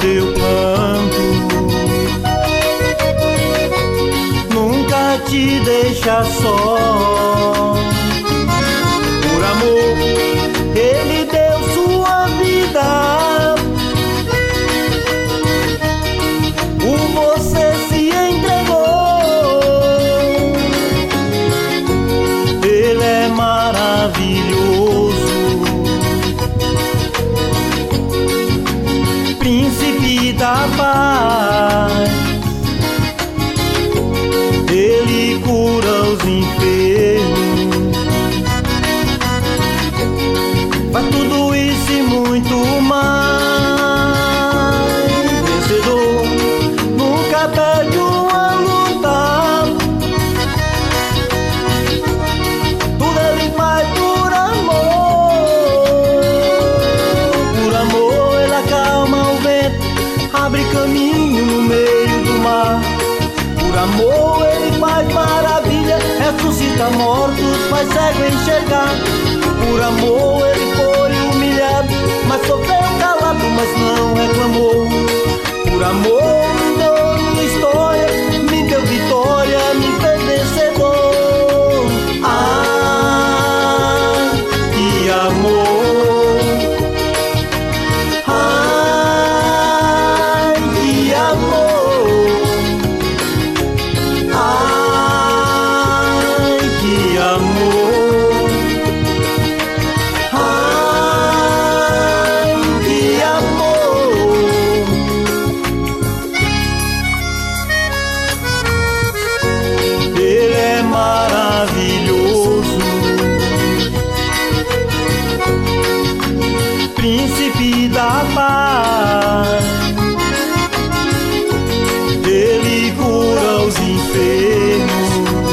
teu planto, nunca te deixa só. Por amor, ele deu sua vida, por você se entregou. Ele é maravilhoso, príncipe da paz. Ele cura os enfermos, faz tudo isso e muito mais. Vencedor, nunca perde uma luta, tudo ele faz por amor. Por amor ele acalma o vento, abre caminho no meio do mar. Por amor ele faz maravilha, ressuscita mortos, faz cego enxergar. Por amor ele foi humilhado, mas sofreu calado, mas não reclamou. Por amor me deu minha história, me deu vitória, me fez vencedor. Ah, que amor! Ai, que amor! Ai, que amor! Ai, que amor! Ele é maravilhoso, príncipe da paz. Ele cura os enfermos,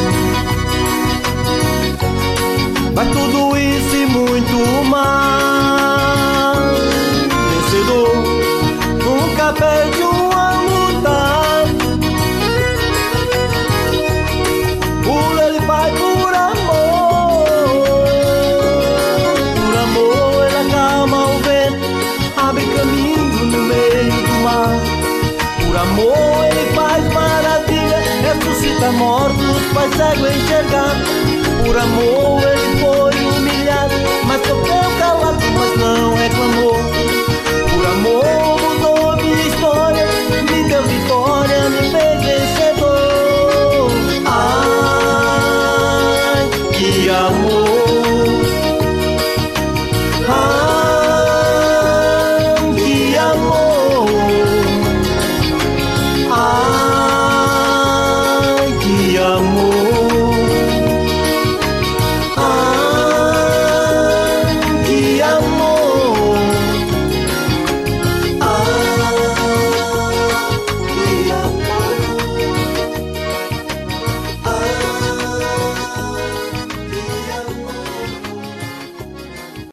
faz tudo isso e muito mais. Vencedor, nunca perde uma luta, ele faz por amor. Por amor ele acalma o vento, abre caminho no meio do mar. Por amor ele faz maravilha, ressuscita mortos, faz cego enxergar. Por amor ele